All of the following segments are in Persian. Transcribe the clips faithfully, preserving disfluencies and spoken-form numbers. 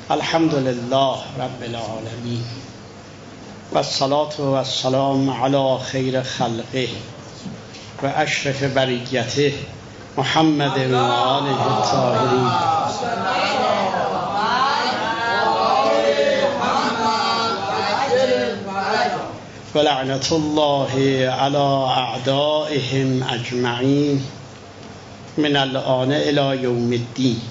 الحمد لله رب العالمين والصلاة والسلام على خير خلقه و اشرف بریته محمد و آله الطاهرین. و لعنت الله علی اعدائهم اجمعین من الآن الی یوم الدین.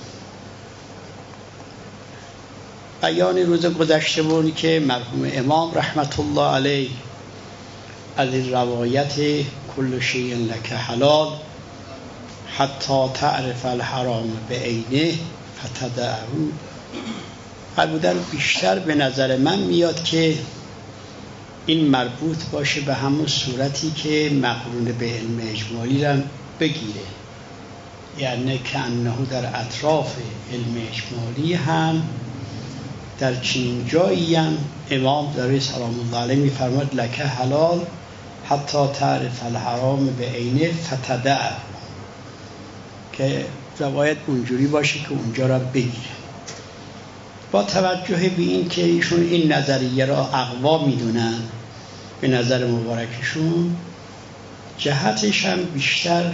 بیان روز گذشته بود که مرحوم امام رحمت الله علیه از این روایت کل شیء لک حلال حتی تعرف الحرام بعینه فتدعه فرمودن بیشتر به نظر من میاد که این مربوط باشه به همون صورتی که مقرون به علم اجمالی را بگیره، یعنی که انه در اطراف علم اجمالی هم در چنین جایی هم امام داره سلام الله علیه میفرماد لکه حلال حتی تعرف الحرام به عینه فتدعه، که روایت اونجوری باشه که اونجا را بگیره. با توجه به این که ایشون این نظریه را اقوا میدونن به نظر مبارکشون، جهتش هم بیشتر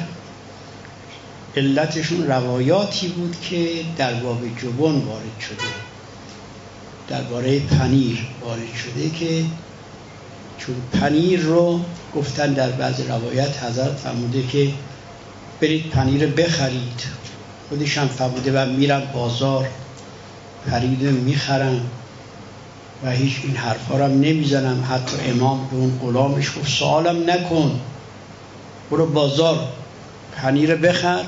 علتشون روایاتی بود که در باب جبن وارد شده، درباره پنیر وارد شده، که چون پنیر رو گفتن در بعض روایت حضرت فرموده که برید پنیر بخرید، خودش هم فرموده و میرم بازار پنیر میخرم و هیچ این حرفا رو هم نمیزنم. حتی امام به اون غلامش گفت سوالم نکن، برو بازار پنیر بخر،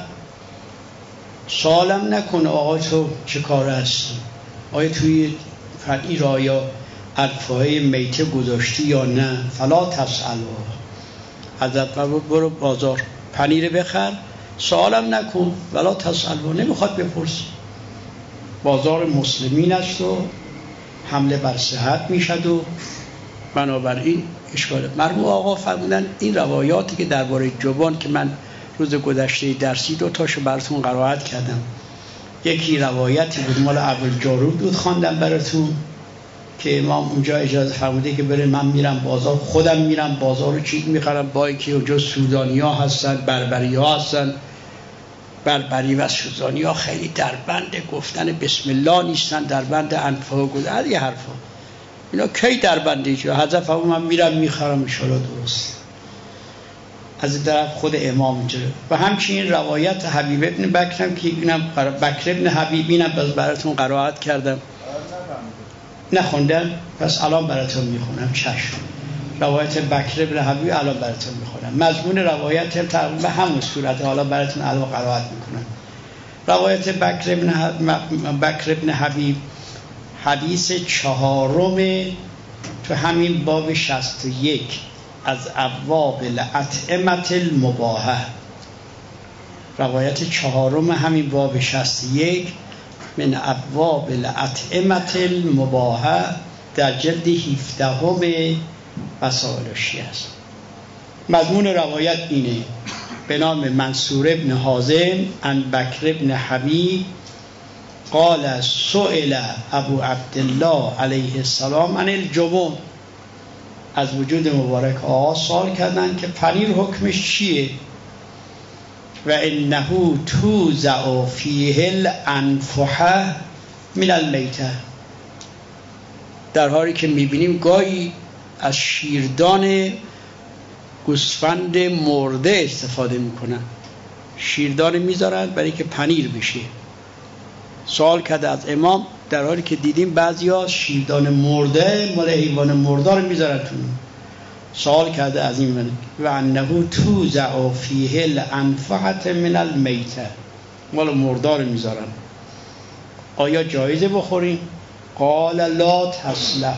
سوالم نکن آقا تو چه کار هستی، آیا توی پنیر آیا الفاظ میته گذاشتی یا نه، فلا تسأل. حضرت فرمود برو بازار پنیر بخر، سوالم نکن ولا تسأل، نمیخواد بپرسی. بازار مسلمین است و حمله بر صحت میشد و بنابراین اشکال. مرحوم آقا فرمودن این روایاتی که درباره جبان که من روز گذشته درسی دو تاشو براتون قرائت کردم، یکی روایتی بود مال ابوالجارود بود خواندم براتون که امام اونجا اجازه فرموده که بره من میرم بازار، خودم میرم بازار رو چیز میخرم، با اینکه اونجا سودانی ها هستن، بربری ها هستن، بربری و سودانی ها خیلی در بند گفتن بسم الله نیستن، در بند انفا گذر یه حرفا، اینا کی در بند ایجا حضرت فرمود من میرم میخرم ان شاءالله درست. از طرف خود امام اینجا و همچنین روایت حبیب ابن بکرم که اینم بکر ابن حبیب اینم باز براتون قرائت کردم نخوندم، پس الان براتون میخونم. چشم. روایت بکر ابن حبیب الان براتون میخونم، مضمون روایت تقریبا همون صورت، حالا براتون الان قرائت میکنم. روایت بکر ابن حبیب, بکر ابن حبیب حدیث چهارم تو همین باب شصت و یک از ابواب الاطعمة المباحه، روایت چهارم همین باب شصت و یک من ابواب الاطعمة المباحه در جلد هفدهم وسائل الشیعه است. مضمون روایت اینه: به نام منصور ابن حازم عن بکر ابن حبیب قال سئل ابو عبدالله علیه السلام عن الجبن، از وجود مبارک آقا سوال کردن که پنیر حکمش چیه؟ و انه توزع فیه الانفحه من المیته، در حالی که میبینیم گاهی از شیردان گوسفند مرده استفاده میکنن، شیردان میذارن برای که پنیر بشه. سوال کرده از امام، در حالی که دیدیم بعضیا شیردان مرده مال حیوان مرده رو میذارن تو. سوال کرده از این من و انه توزع فیه الانفحه من المیته، مال مرده رو میذارن، آیا جایزه بخوریم؟ قال لا تصلح،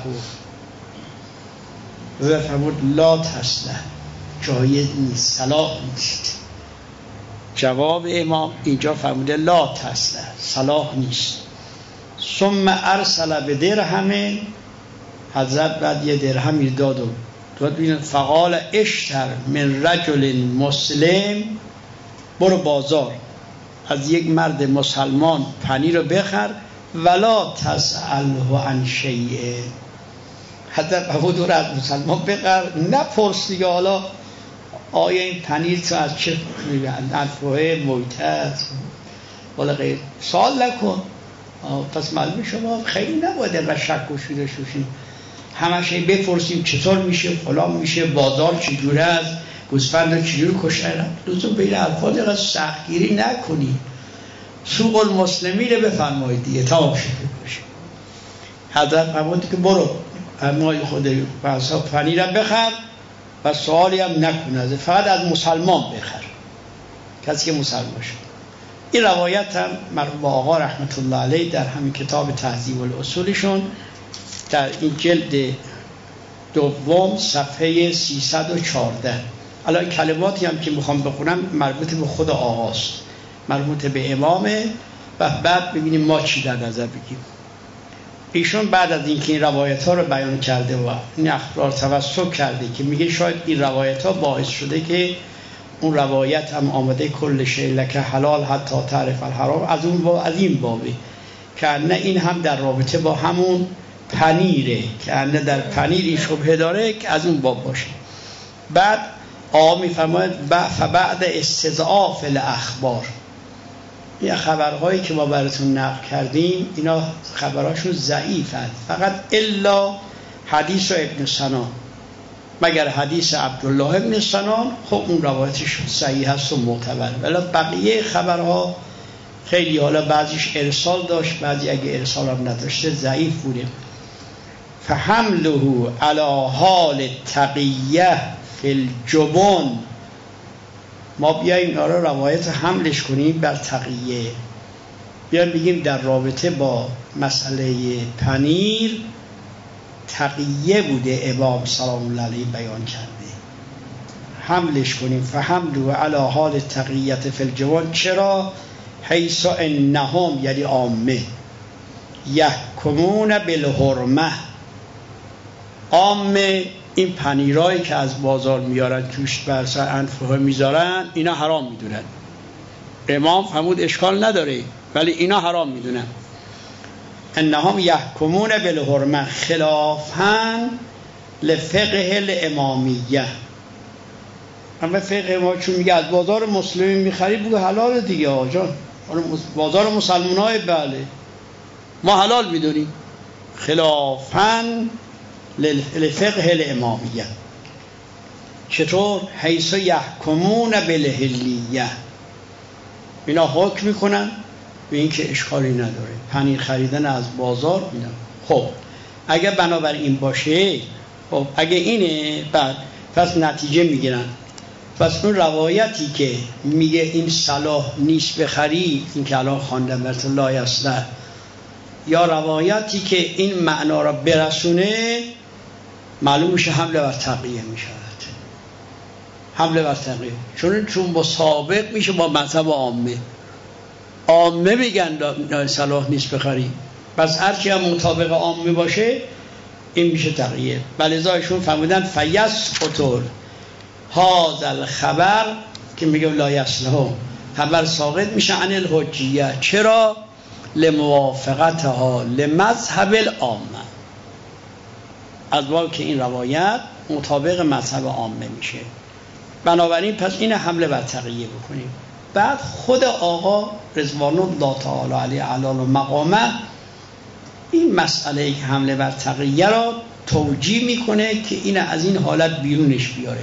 و فرمود لا تصلح، جایز نیست، صلاح نیست. جواب امام اینجا فرموده لا تصلح، صلاح نیست. ثم ارسل به درهم، حضرت بعد یه درهمی داد و داد فقال اشتر من رجل مسلم، برو بازار از یک مرد مسلمان پنیر رو بخر ولا تسأله عن شیء. حضرت ابو دور از مسلمان بقر نپرس دیگه حالا آیا این پنیر تو از چه میگن انفوه مویتت ولی غیر سوال نکن. پس معلوم شما خیلی نباید اینقدر شک و شوره شوشیم همش بپرسیم چطور میشه فلان میشه بازار چجوره است گوسفند چجوری کشتن. لزوم به این الفاظ اینقدر سختگیری نکنی. سوق المسلمین رو بفرمایید دیگه تمام شده باشه. حضرت فرمود که برو اما خود بحثا پنیر هم بخر و سوالی هم نکنه فقط از مسلمان بخر کسی که مسلمان شد. این روایت هم مرحوم آقا رحمت الله علیه در همین کتاب تهذیب الاصولشون در این جلد دوم صفحه سیصد و چهارده. الان کلماتی هم که میخوام بخونم مربوط به خود آقاست، مربوط به امامه و بعد ببینیم ما چی در نظر بگیم. ایشون بعد از اینکه این روایت ها رو بیان کرده و این اخبار توسط کرده که میگه شاید این روایت ها باعث شده که اون روایت هم آمده کل شیء لک حلال حتی تعرف الحرام از اون با از این بابه که نه این هم در رابطه با همون پنیره که نه در پنیری شبهه داره که از اون باب باشه. بعد آقا میفرماید فبعد استضعاف الاخبار، این خبرهایی که ما براتون نقل کردیم اینا خبرهاشون ضعیفند فقط الا حدیث ابن سنان، مگر حدیث عبدالله ابن سنان خب اون روایتش صحیح هست و معتبر، ولی بقیه خبرها خیلی حالا بعضیش ارسال داشت بعضی اگه ارسال هم نداشته ضعیف بوده. فحمله علی حال تقیه فی الجبن، ما بیاییم اینا رو روایت حملش کنیم بر تقیه، بیاییم بگیم در رابطه با مسئله پنیر تقیه بوده امام سلام الله علیه بیان کرده، حملش کنیم. فحمله علی حال تقیت فی الجبن، چرا؟ حیث انهم یعنی عامه یحکمون بالحرمه، عامه این پنیرایی که از بازار میارن توش بر سر انفه میذارن اینا حرام میدونن. امام فرمود اشکال نداره ولی اینا حرام میدونن. انهم یحکمون بالحرمه خلافاً لفقه الامامیه، اما فقه ما چون میگه از بازار مسلمی میخری بگو حلال دیگه آجان، بازار مسلمان های بله ما حلال میدونیم. خلافاً لفقه الامامیه، چطور؟ حیث یحکمون بالحلیه، اینا حکم میکنن به این که اشکالی نداره پنیر خریدن از بازار میدن. خب اگه بنابر این باشه، خب اگه اینه بعد پس نتیجه میگیرن. پس اون روایتی که میگه این صلاح نیست بخری، این که الان خواندم برات لا یصلح، یا روایتی که این معنا را برسونه، معلوم میشه حمله بر تقیه میشود، حمله بر تقیه، چون چون مسابق میشه با مذهب عامه. عامه میگن صلاح نیست بخری، پس هرچی هم مطابق عامه باشه این میشه تقیه. بلذایشون فرمودن فیسقط هذا الخبر که میگه لا یصلح، خبر ساقط میشه عن الحجیه. چرا؟ لموافقتها لمذهب العامه، از باب که این روایت مطابق مذهب عامه میشه، بنابراین پس این حمله بر تقیه بکنیم. بعد خود آقا رضوان الله تعالی علیه علال و مقامه این مسئله که حمله بر تقیه را توجیه میکنه که این از این حالت بیرونش بیاره.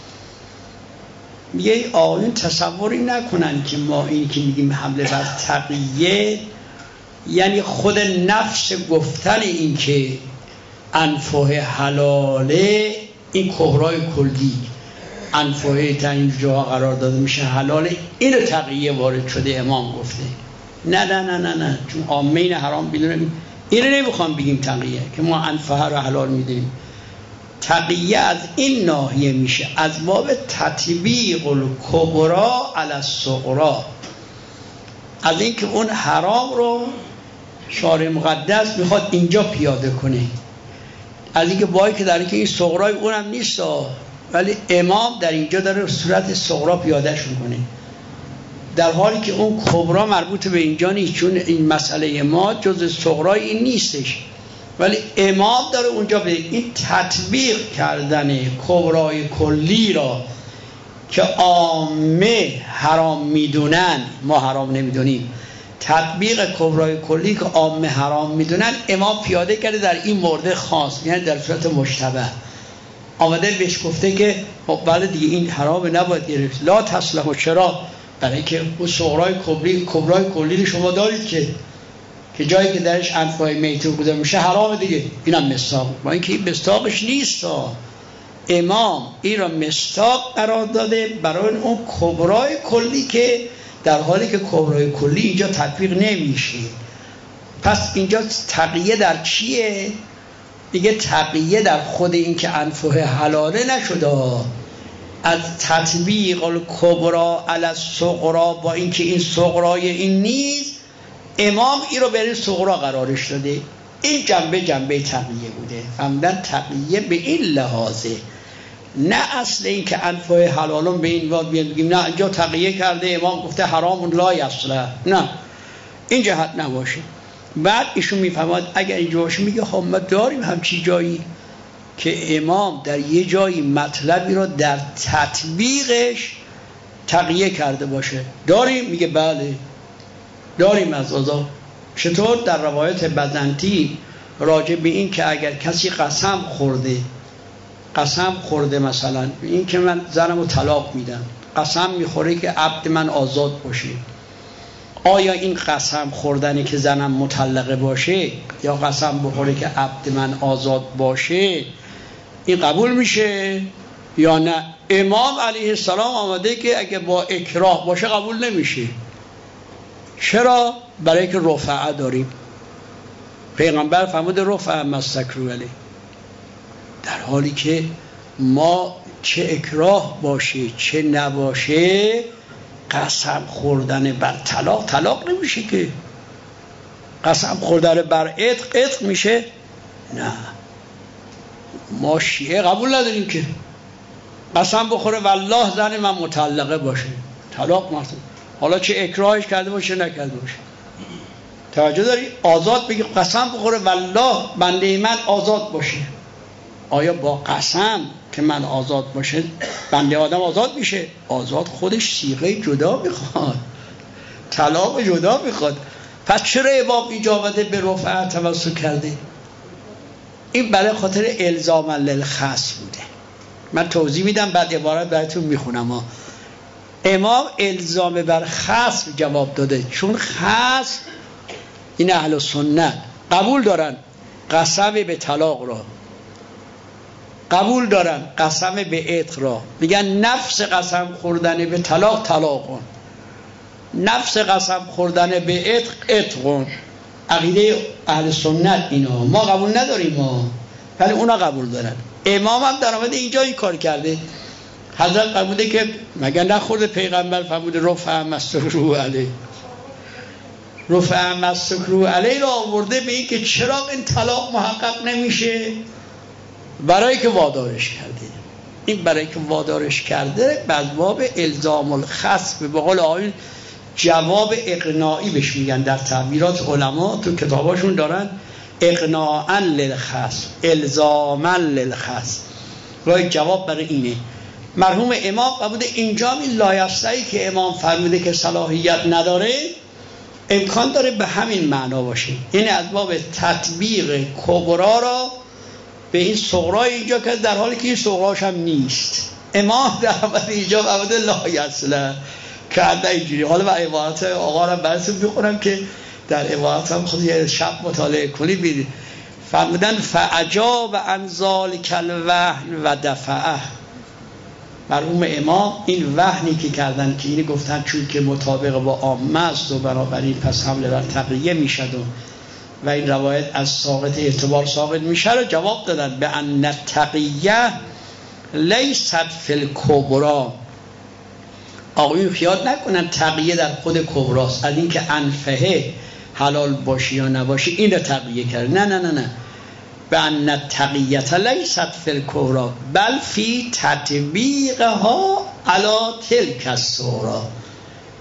میگه آقایون تصوری نکنن که ما این که میگیم حمله بر تقیه یعنی خود نفس گفتن این که انفه حلاله، این کبرای کلی انفه تا این جاها قرار داده میشه حلاله، اینو تقیه وارد شده امام گفته. نه نه نه نه نه چون عامه این حرام بدونیم اینو نمیخوام بگیم تقیه که ما انفه رو حلال میدونیم. تقیه از این ناحیه میشه از باب تطبیق الکبرا علی الصغرا، از اینکه اون حرام رو شارع مقدس میخواد اینجا پیاده کنه، از اینکه وای که در اینکه این صغرای اونم نیست ولی امام در اینجا داره صورت صغرا پیادهش میکنه. در حالی که اون کبرا مربوط به اینجا نیست، چون این مسئله ما جز صغرای این نیستش، ولی امام داره اونجا به این تطبیق کردن کبرای کلی را که عامه حرام میدونن، ما حرام نمیدونیم، تطبیق کبرای کلی که عامه حرام میدونن امام پیاده کرده در این مورد خاص، یعنی در صورت مشتبه آمده بهش گفته که بله دیگه این حرام نباید گرفت. لا تسلم. و چرا؟ برای که اون صغرای کبری کبرای کلی شما دارید که که جایی که درش انفای میتون بوده میشه حرام دیگه، اینم مستاق، با اینکه این مستاقش نیست. امام این را مستاق قرار داده برای اون کبرای کلی که در حالی که کبرای کلی اینجا تطبیق نمیشه. پس اینجا تقیه در چیه؟ دیگه تقیه در خود این که انفه حلاله نشده، از تطبیق الکبرا علی الصغرا، با اینکه این صغرای این نیست امام این رو برای صغرا قرارش داده. این جنبه جنبه تقیه بوده. فهمدن تقیه به این لحاظه، نه اصل این که انفه حلالون به این واد بگیم نه اینجا تقیه کرده امام گفته حرام لا یصلح، نه این جهت نباشه. بعد ایشون میفهمد اگر اینجا باشه میگه خب ما داریم همچی جایی که امام در یه جایی مطلبی رو در تطبیقش تقیه کرده باشه، داریم؟ میگه بله داریم. از آزا چطور؟ در روایت بزنطی راجع به این که اگر کسی قسم خورده قسم خورده مثلا این که من زنم رو طلاق میدم، قسم میخوره که عبد من آزاد باشه، آیا این قسم خوردنی که زنم مطلقه باشه یا قسم بخوره که عبد من آزاد باشه این قبول میشه یا نه؟ امام علیه السلام آمده که اگه با اکراه باشه قبول نمیشه. چرا؟ برای که رفعه داریم. پیغمبر فرموده رفعه مستکرو علیه، در حالی که ما چه اکراه باشه چه نباشه قسم خوردن بر طلاق طلاق نمیشه که. قسم خوردن بر عتق عتق میشه؟ نه، ما شیعه قبول نداریم که قسم بخوره والله زن من مطلقه باشه طلاق مرتب، حالا چه اکراهش کرده باشه نکرده باشه. توجه داری؟ آزاد بگی قسم بخوره والله بنده من آزاد باشه، آیا با قسم که من آزاد باشه بنده آدم آزاد میشه؟ آزاد خودش صیغه جدا میخواد، طلاق جدا میخواد. پس چرا امام اینجا آمده به رفعه توسل کرده؟ این برای خاطر الزام للخصم بوده. من توضیح میدم بعد عبارت براتون میخونم ها. امام الزام بر خصم جواب داده، چون خصم این اهل سنت قبول دارن قسم به طلاق را، قبول دارن قسم به عتق را، میگن نفس قسم خوردن به طلاق طلاقون، نفس قسم خوردن به عتق عتقون. عقیده اهل سنت اینا، ما قبول نداریم ما، ولی اونا قبول دارن. امام هم در آمده اینجا این کار کرده. حضرت فرموده که مگر نخورده پیغمبر فرموده رفع مستکرو علیه، رفع مستکرو علیه را آورده به این که چرا این طلاق محقق نمیشه؟ برای که وادارش کرده. این برای که وادارش کرده بعد باب الزام الخصم، به قول آقایون جواب اقناعی بهش میگن، در تعبیرات علما تو کتاباشون دارن اقناعا للخصم، الزاما للخصم، رای جواب برای اینه. مرحوم امام قبول اینجا این لایستهی که امام فرموده که صلاحیت نداره امکان داره به همین معنا باشه، یعنی از باب تطبیق کبرا را به این صغرای اینجا که در حالی که این صغراش هم نیست. امام در حال اینجا قبول لایسته کرده اینجوری. حالا با عبارت آقا را براتون میخونم که در عبارت هم خود یه شب مطالعه کنی بید. فرمودن فعجاب انزال کل وحن و دفعه. مرحوم امام این وحنی که کردن که اینی گفتن چون که مطابق با عامه است و بنابراین پس حمله بر تقیه میشد و, و این روایت از ساقط اعتبار ساقط میشه رو جواب دادن به ان تقیه لیست فی الکبرا. آقایون خیال نکنن تقیه در خود کبراست، از این که انفه حلال باشی یا نباشی این رو تقیه کرد. نه نه نه نه به ان تقییت لیست فی الکبرا بل فی تطبیقها علی تلک الصغرا.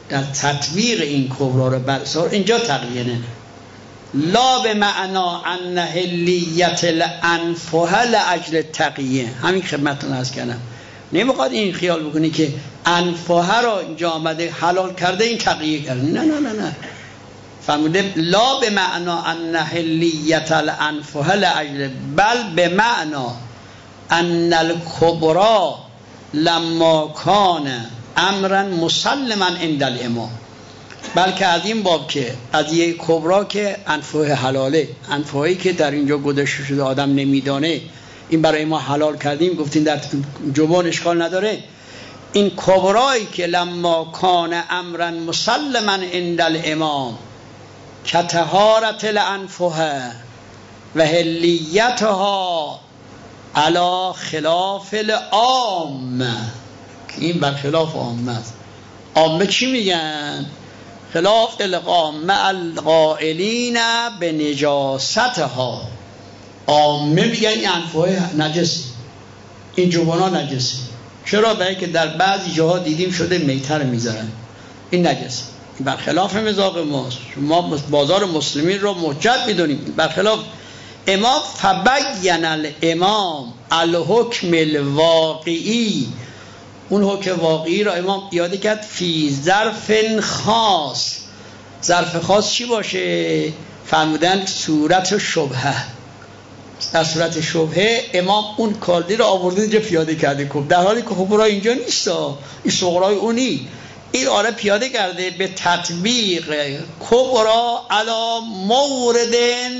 در تطبیق این کبرا رو بر سر اینجا تقیه نه. لا به معنا ان حلیت الانفه لاجل تقیه، همین خدمتتون عرض کردم. نمیخواد این خیال بکنی که انفه را اینجا آمده حلال کرده این تقیه کرده، نه نه نه نه. فرموده لا به معنا ان حلیت الانفه لاجل، بل به معنا ان الکبرا لما کان امرا مسلما عند الامام، بلکه از این باب که قضیه کبرا که انفه حلاله، انفهایی که در اینجا گذاشته شده آدم نمیدانه، این برای ما حلال کردیم، گفتیم در جبان اشکال نداره. این کبرایی که لما کان امرا مسلما عند الامام کطهارت الانفه و حلیتها علی خلاف العام، این بر خلاف عامه است. عامه چی میگن؟ خلاف العامه القائلین به نجاستها. عامه میگن این انفه نجسی، این جوبانا نجسی. چرا؟ برای که در بعضی جاها دیدیم شده میتر میذارن، این نجس، این برخلاف مذاق ماست. ما بازار مسلمین رو محجت میدونیم، برخلاف امام. فبین الامام الحکم الواقعی، اون حکم واقعی را امام یاد کرد فی ظرف خاص. ظرف خاص چی باشه؟ فرمودن صورت شبهه. در صورت شبهه امام اون کالدی را آورده اینجا پیاده کرده، در حالی که کبرا اینجا نیست، این صغرای اونی، این آره پیاده کرده به تطبیق کبرا علی مورد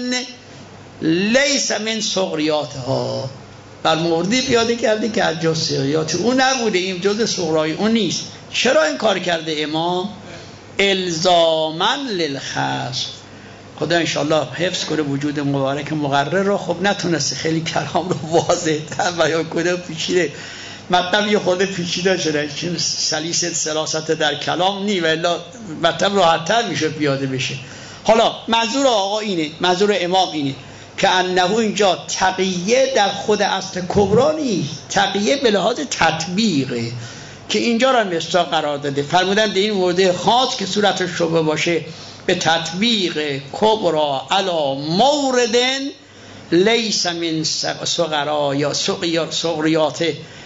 لیس من صغریاتها، بر موردی پیاده کرده که از جز صغریات اون نبوده، این جز صغرای اون نیست. چرا این کار کرده امام؟ الزاما للخصم. خدا انشاءالله حفظ کنه وجود مبارک مقرر رو. خب نتونسته خیلی کلام رو واضح تر بیان کنه، پیچیده مطلب یه خورده پیچیده شده، چون سلیس سلاست در کلام نی و الا مطلب راحت تر میشه پیاده بشه. حالا منظور آقا اینه، منظور امام اینه که انه اینجا تقیه در خود اصل کبرا نیست، تقیه به لحاظ تطبیقه که اینجا را مصداق قرار داده. فرمودن در این مورد خاص که صورت شبه باشه به تطبیق کبرا علی مورد لیس من صغرا یا صغریات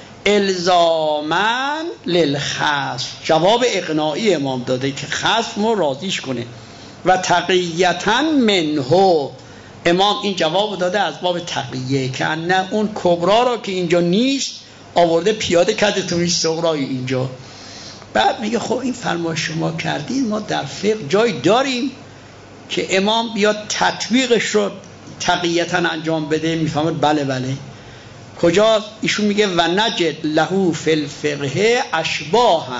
الزاما للخصم. جواب اقناعی امام داده که خصم رو راضیش کنه. و تقییتا منه، امام این جواب داده از باب تقییه که نه اون کبرا را که اینجا نیست آورده پیاده کرده تو این صغرای اینجا. بعد میگه خب این فرمایش شما کردید، ما در فقه جای داریم که امام بیاد تطبیقش رو تقییتا انجام بده؟ میفهمد بله بله. کجا؟ ایشون میگه و نجد له فی الفقه اشباها،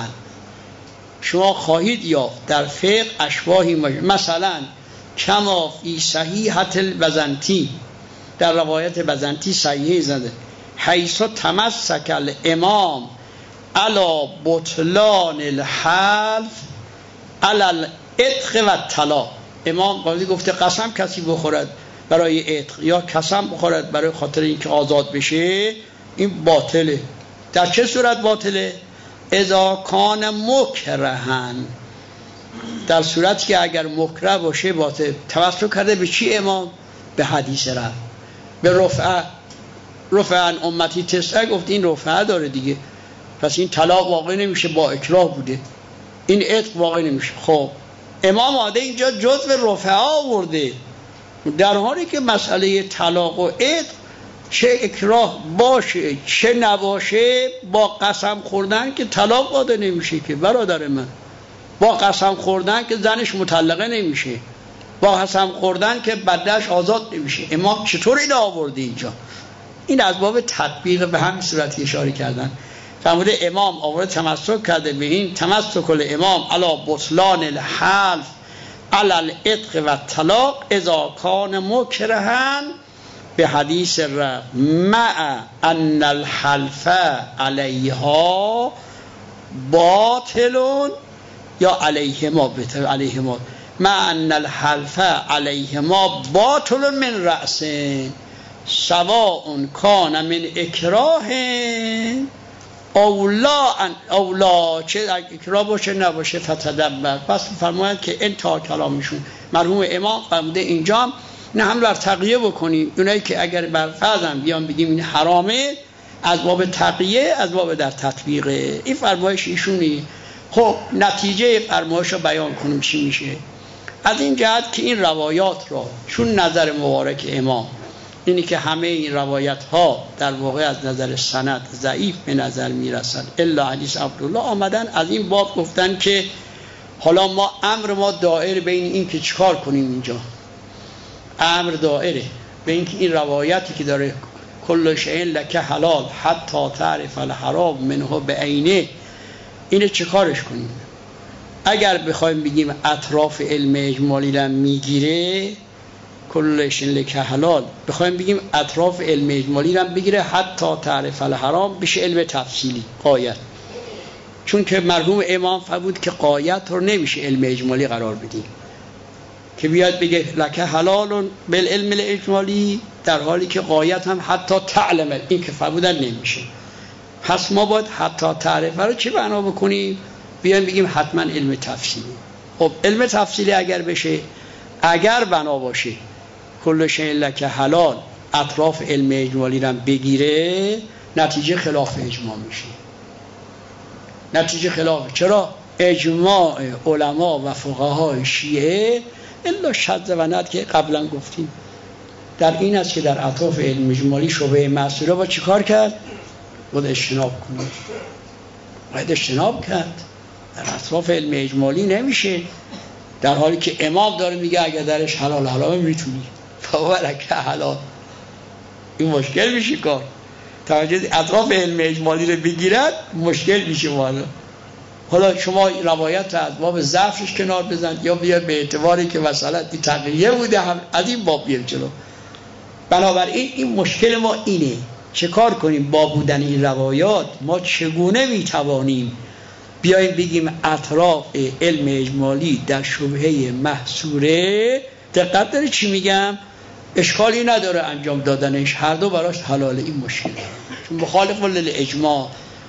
شما خواهید یافت در فقه اشباهی، مثلا کما فی صحیحة البزنطی، در روایت بزنطی صحیحه زده، حیث تمسک الامام علی بطلان الحلف علی العتق و الطلاق. امام قاضی گفته قسم کسی بخورد برای عتق یا قسم بخورد برای خاطر اینکه آزاد بشه، این باطله. در چه صورت باطله؟ اذا کان مکرهن، در صورتی که اگر مکره باشه باطل. توسل کرده به چی امام؟ به حدیث رفع، به رفعه. رفعن امتی تسعه، گفت این رفعه داره دیگه، پس این طلاق واقع نمیشه، با اکراه بوده، این عتق واقع نمیشه. خب امام آده اینجا جزء رفعه آورده، در حالی که مسئله طلاق و عتق چه اکراه باشه چه نباشه، با قسم خوردن که طلاق داده نمیشه که برادر من، با قسم خوردن که زنش مطلقه نمیشه، با قسم خوردن که بدش آزاد نمیشه. امام چطور این آورده اینجا؟ این از باب تطبیق به همین صورتی اشاره کردن. فرموده امام آورده تمسک کرده به این تمسک الامام علی بطلان الحلف علی العتق و الطلاق اذا کان مکرهن به حدیث رفع مع ان الحلف علیها باطلون یا علیهما بهتر علیهما مع ان الحلف علیهما باطل من رأس سواء کان من اکراه اولا ان اولا چه اکرا باشه نباشه فتدبر. پس فرمایند که انتها کلامشون مرحوم امام فرموده اینجا نه هم بر تقیه بکنیم، اونایی که اگر بر فرضم بیان بگیم این حرامه از باب تقیه از باب در تطبیقه. این فرمایش ایشونی. خب نتیجه فرمایش رو بیان کنیم چی میشه. از این جهت که این روایات را چون نظر مبارک امام اینی که همه این روایت ها در واقع از نظر سند ضعیف به نظر میرسند الا حدیث عبدالله آمدن، از این باب گفتن که حالا ما امر ما دائر بین این که چیکار کنیم. اینجا امر دائره بین که این روایتی که داره کل شیء لک حلال حتی تعرف الحرام منه بعینه، اینو چیکارش کنیم. اگر بخوایم بگیم اطراف علم اجمالی را میگیره کل شیء لک حلال، بخوایم بگیم اطراف علم اجمالی را بگیره حتی تعرف الحرام، بشه علم تفصیلی قایت. چون که مرحوم امام فرمود که قایت رو نمیشه علم اجمالی قرار بدیم که بیاد بگه لک حلال بالعلم الاجمالی در حالی که قایت هم حتی تعلم، این که فرمودن نمیشه. پس ما باید حتی تعرف رو چه بنا بکنیم؟ بیایم بگیم حتما علم تفصیلی. خب علم تفصیلی اگر بشه، اگر بنا باشه کل شیء لک حلال اطراف علم اجمالی رو بگیره، نتیجه خلاف اجماع میشه. نتیجه خلاف. چرا؟ اجماع علما و فقهای شیعه الا شذ و ند که قبلا گفتیم در این است که در اطراف علم اجمالی شبهه معصوره با چی کار کرد؟ باید اجتناب کنید. باید اجتناب کرد. در اطراف علم اجمالی نمیشه، در حالی که امام داره میگه اگر درش حلال حلال میتونی فولک حلال. این مشکل میشه کار. توجه اطراف علم اجمالی رو بگیرد مشکل میشه والا. حالا شما روایت از باب ضعفش کنار بزن یا بیا به اعتباری که مثلا این تقیه بوده هم از این باب بیاریم جلو. بنابراین این مشکل ما اینه چه کار کنیم با بودن این روایات. ما چگونه میتوانیم بیاییم بگیم اطراف علم اجمالی در شبهه محصوره، دقت داره چی میگم، اشکالی نداره انجام دادنش، هر دو براش حلاله. این مشکل چون مخالف للاجماع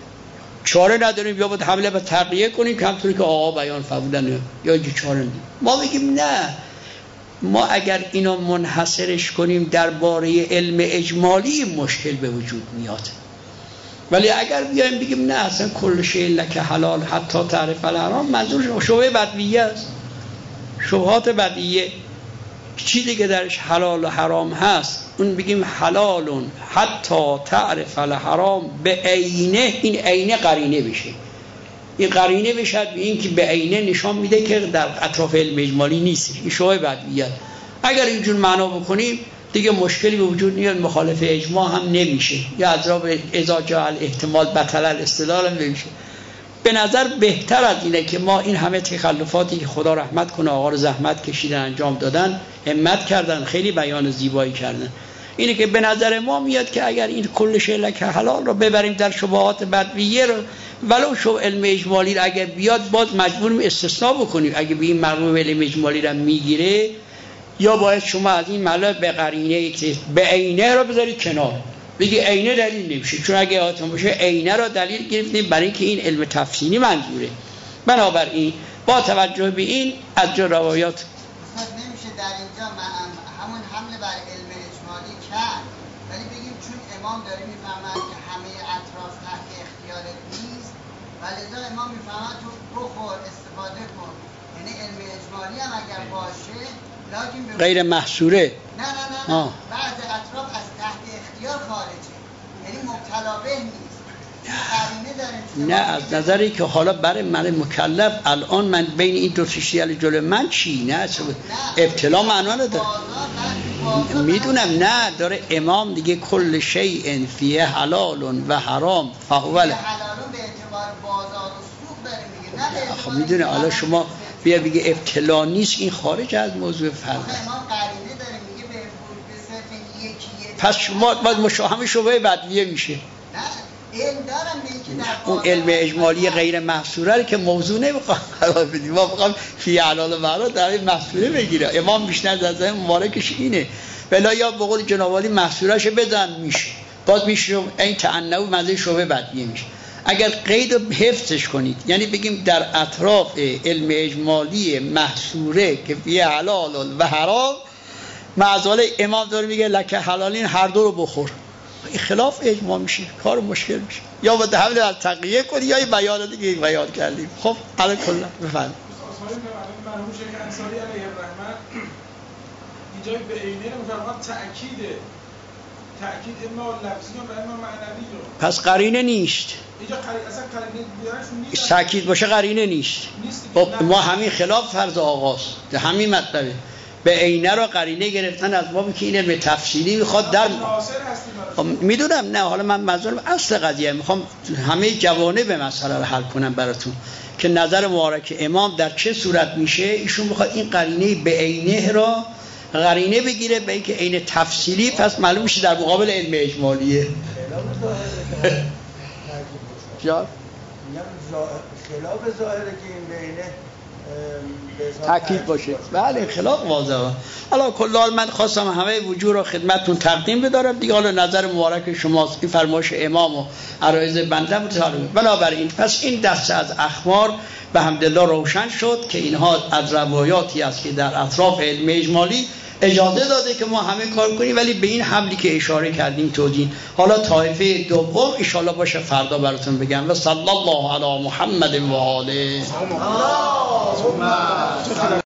چاره نداریم، یا باید حمله به تقیه کنیم که همطوری که آقا بیان فرمودن یا اینکه چاره نداریم. ما میگیم نه، ما اگر اینو منحصرش کنیم درباره علم اجمالی مشکل به وجود میاد. ولی اگر بیایم بگیم نه اصلا کل شیء لک حلال حتی تعرف الحرام، منظور شبهه بدیهیه است. شبهات بدیهیه چیزی که درش حلال و حرام هست اون بگیم حلال حتی تعرف الحرام به عینه، این عینه قرینه بشه. این قرینه بشه به این که به عینه نشان میده که در اطراف علم اجمالی نیست. این شبهه بدیهیه. اگر اینجور معنا بکنیم دیگه مشکلی به وجود نیاد، مخالف اجماع هم نمیشه، یا اضراب اذا جاء الاحتمال بطل الاستدلال هم نمیشه. به نظر بهتر از اینه که ما این همه تخلفاتی که خدا رحمت کنه آقا رو زحمت کشیدن انجام دادن، همت کردن، خیلی بیان زیبایی کردن، اینه که به نظر ما میاد که اگر این کل شیء لک حلال رو ببریم در شبهات بدویه رو، ولو شو علم اجمالی رو اگر بیاد باز مجبوریم استثناء بکنیم. اگه به این مرحوم علم اجمالی رو میگیره، یا باید شما از این مطلب به قرینه که به عینه رو بذارید کنار، بگی عینه دلیل نمیشه، چون اگه یادتون باشه عینه رو دلیل گرفتیم برای اینکه این علم تفصیلی منظوره. بنابراین با توجه به این از جا روایات نمیشه در اینجا همون حمله بر علم اجمالی کرد، ولی بگیم چون امام داره میفهمد که همه اطراف تحت اختیارت نیست، ولی لذا امام میفهمد تو بخور استفاده کن. یعنی علم اجمالی هم اگر باشه غیر محصوره، نه نه نه, نه. بعض اطراف از تحت اختیار خارجه، یعنی مبتلا به نیست. نه از نظری که حالا برای من مکلف الان من بین این دو چیزی جلو من چی؟ نه ابتلا معنا نداره. میدونم نه داره امام دیگه کل شیء فیه حلال و حرام فهو حلال به اعتبار بازار و سوق داره میگه، نه خب میدونه حالا شما بیا بگه ابتلا نیست، این خارج از موضوع فرق. امام قرینه داره میگه به صرف یکی پس شما باید مشاهمه شبهه بدویه میشه. نه علم دارم میگه اون علم اجمالی غیر محصوره که موضوع نمیخوام قرار بدیم، ما میخوام فی حلال و حرام در این محصوره بگیره. امام بیشتر از این مبارکش اینه، بلا یا به قول جناب عالی محصورهش بدن میشه، باز میشه این تعنو منزل شبهه بدویه میشه. اگر قید رو حفظش کنید، یعنی بگیم در اطراف علم اجمالی محصوره که فیه حلال و حرام، معذاله امام داره میگه لکه حلالین هر دو رو بخور، خلاف اجماع میشه، کار مشکل میشه. یا باید حمل از تقیه کنی یا این بیان دیگه بیان کردیم. خب الان کلا بفرمایید. مرحوم شیخ انصاری علیه الرحمه اینجای به عینه مفرقات تأکیده، تأکید اما لفظی و اما معنوی رو. پس قرینه نیست. اینجا قرینه اصلا قرینه بیارشون نیست. تأکید باشه قرینه نیست. خب ما همین خلاف فرض آغاز، همین مطلبه. به عینه رو قرینه گرفتن از بابی که این علم تفصیلی میخواد در میدونم. نه حالا من منظورم اصل قضیه، میخوام همه جوانب مسئله رو حل کنم براتون که نظر مبارک امام در چه صورت میشه. ایشون میخواد این قرینه به عینه را قرینه بگیره به اینکه عین تفصیلی، پس معلوم میشه در مقابل علم اجمالیه. جا خلاف ظاهره که این بینه تأکید باشه. بله خلاف واضحه. حالا کلال من خواستم همه وجوه رو خدمتتون تقدیم بدارم دیگه. حالا نظر مبارک شماست، این فرمایش امام و عرایض بنده بود. بنابراین پس این دسته از اخبار به حمدالله روشن شد که اینها از روایاتی است که در اطراف علم اجمالی اجازه داده که ما همه کار کنیم، ولی به این حملی که اشاره کردیم توضیح. حالا طایفه دوم ان شاءالله باشه فردا براتون بگم. و صلی الله علی محمد و آله.